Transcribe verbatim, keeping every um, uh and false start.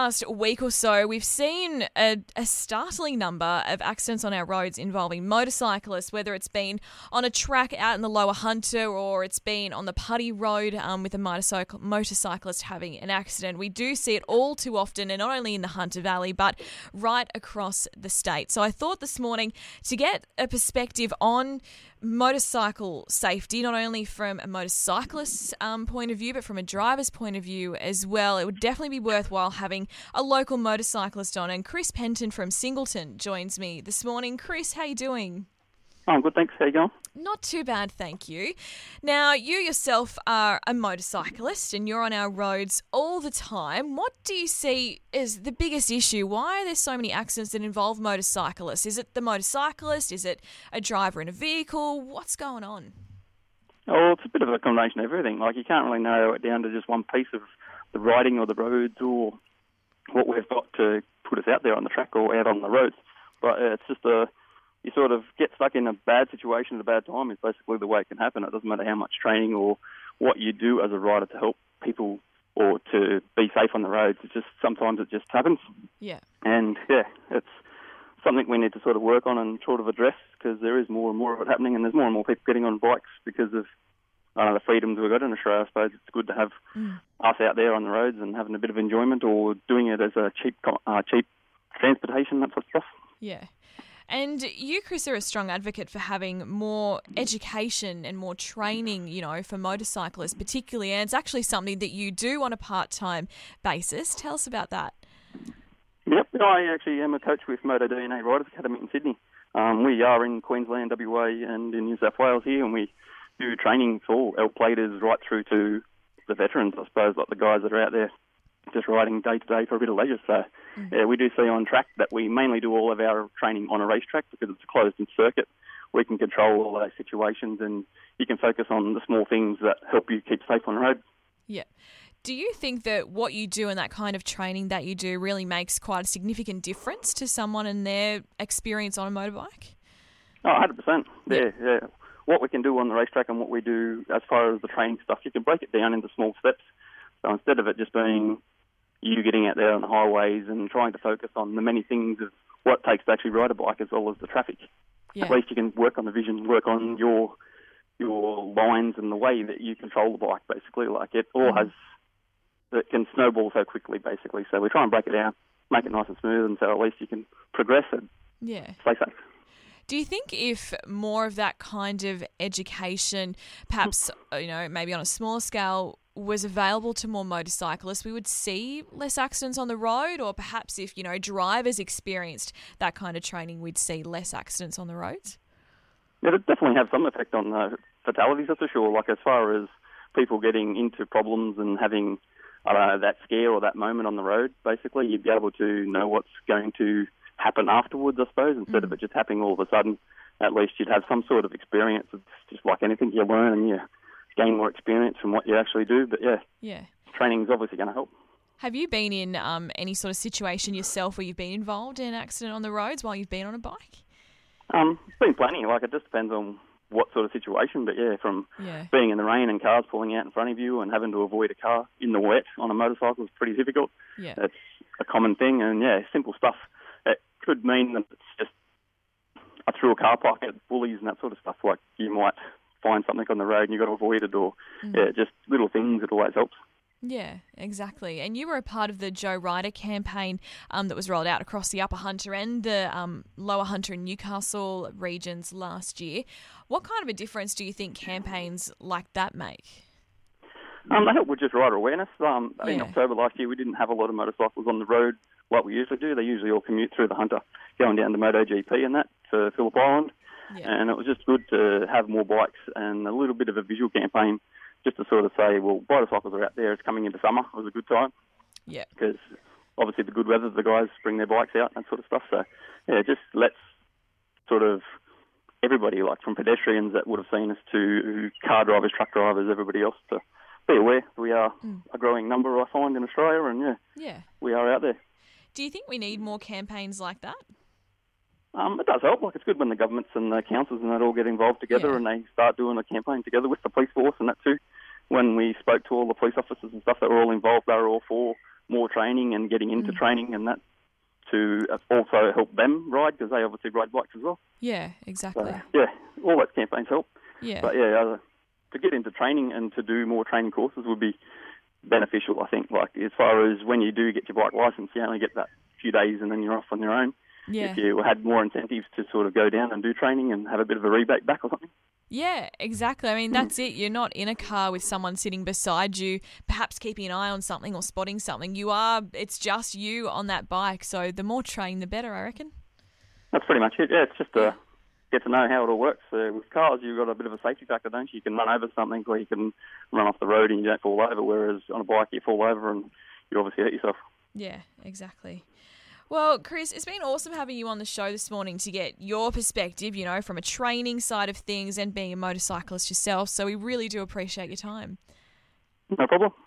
last week or so, we've seen a, a startling number of accidents on our roads involving motorcyclists, whether it's been on a track out in the Lower Hunter or it's been on the Putty Road um, with a motorcycle, motorcyclist having an accident. We do see it all too often, and not only in the Hunter Valley, but right across the state. So I thought this morning to get a perspective on motorcycle safety, not only from a motorcyclist's um, point of view, but from a driver's point of view as well, it would definitely be worthwhile having a local motorcyclist on. And Chris Penton from Singleton joins me this morning. Chris, how you doing? Oh, I'm good, thanks. How you going? Not too bad, thank you. Now, you yourself are a motorcyclist and you're on our roads all the time. What do you see is the biggest issue? Why are there so many accidents that involve motorcyclists? Is it the motorcyclist? Is it a driver in a vehicle? What's going on? Oh, it's a bit of a combination of everything. Like, you can't really narrow it down to just one piece of the riding or the roads or what we've got to put us out there on the track or out on the roads. But uh, it's just a... you sort of get stuck in a bad situation at a bad time is basically the way it can happen. It doesn't matter how much training or what you do as a rider to help people or to be safe on the roads. It's just sometimes it just happens. Yeah. And, yeah, it's something we need to sort of work on and sort of address because there is more and more of it happening and there's more and more people getting on bikes because of uh, the freedoms we've got in Australia. I suppose it's good to have mm. us out there on the roads and having a bit of enjoyment or doing it as a cheap, uh, cheap transportation, that sort of stuff. Yeah. And you, Chris, are a strong advocate for having more education and more training, you know, for motorcyclists particularly, and it's actually something that you do on a part-time basis. Tell us about that. Yep, I actually am a coach with Moto D N A Riders Academy in Sydney. Um, we are in Queensland, W A and in New South Wales here, and we do training for L platers right through to the veterans, I suppose, like the guys that are out there just riding day to day for a bit of leisure. So, mm. yeah, we do see on track that we mainly do all of our training on a racetrack because it's a closed-in circuit. We can control all those situations and you can focus on the small things that help you keep safe on the road. Yeah. Do you think that what you do and that kind of training that you do really makes quite a significant difference to someone and their experience on a motorbike? Oh, one hundred percent. Yeah, yeah. What we can do on the racetrack and what we do as far as the training stuff, you can break it down into small steps. So instead of it just being you getting out there on the highways and trying to focus on the many things of what it takes to actually ride a bike as well as the traffic, yeah. At least you can work on the vision, work on your your lines and the way that you control the bike, basically. Like it all mm. has, it can snowball so quickly, basically. So we try and break it down, make it nice and smooth, and so at least you can progress and yeah. stay safe. Do you think if more of that kind of education, perhaps, you know, maybe on a smaller scale, was available to more motorcyclists, we would see less accidents on the road? Or perhaps if, you know, drivers experienced that kind of training, we'd see less accidents on the roads? Yeah, it definitely have some effect on uh, fatalities, that's for sure. Like as far as people getting into problems and having, I don't know, that scare or that moment on the road, basically, you'd be able to know what's going to happen afterwards, I suppose, instead mm. of it just happening all of a sudden. At least you'd have some sort of experience. It's just like anything you learn and you gain more experience from what you actually do. But yeah, yeah, training is obviously going to help. Have you been in um, any sort of situation yourself where you've been involved in an accident on the roads while you've been on a bike? Um, it's been plenty. Like it just depends on what sort of situation. But yeah, from yeah. being in the rain and cars pulling out in front of you and having to avoid a car in the wet on a motorcycle is pretty difficult. Yeah, it's a common thing. And yeah, simple stuff. It could mean that it's just I threw a car park at bullies and that sort of stuff. Like you might find something on the road and you've got to avoid it, or mm. yeah, just little things. It always helps. Yeah, exactly. And you were a part of the Joe Ryder campaign um, that was rolled out across the Upper Hunter and the um, Lower Hunter and Newcastle regions last year. What kind of a difference do you think campaigns like that make? Um, they help with just rider awareness. Um, yeah. In October last year, we didn't have a lot of motorcycles on the road like we usually do. They usually all commute through the Hunter, going down to MotoGP and that to Phillip Island. Yeah. And it was just good to have more bikes and a little bit of a visual campaign just to sort of say, well, motorcycles are out there. It's coming into summer. It was a good time. Yeah. Because obviously the good weather, the guys bring their bikes out and that sort of stuff. So, yeah, just lets sort of everybody, like from pedestrians that would have seen us to car drivers, truck drivers, everybody else to be aware. We are mm. a growing number, I find, in Australia, and yeah, yeah, we are out there. Do you think we need more campaigns like that? Um, it does help. Like, it's good when the governments and the councils and that all get involved together yeah. and they start doing a campaign together with the police force and that too. When we spoke to all the police officers and stuff that were all involved, they were all for more training and getting into mm. training and that to also help them ride, because they obviously ride bikes as well. Yeah, exactly. So, yeah, all those campaigns help. Yeah. But yeah, uh, to get into training and to do more training courses would be beneficial, I think. Like, as far as when you do get your bike licence, you only get that few days and then you're off on your own. Yeah. If you had more incentives to sort of go down and do training and have a bit of a rebate back or something. Yeah, exactly. I mean, that's it. You're not in a car with someone sitting beside you, perhaps keeping an eye on something or spotting something. You are, it's just you on that bike. So the more training, the better, I reckon. That's pretty much it. Yeah, it's just to get to know how it all works. Uh, with cars, you've got a bit of a safety factor, don't you? You can run over something, or you can run off the road and you don't fall over, whereas on a bike you fall over and you obviously hurt yourself. Yeah, exactly. Well, Chris, it's been awesome having you on the show this morning to get your perspective, you know, from a training side of things and being a motorcyclist yourself. So we really do appreciate your time. No problem.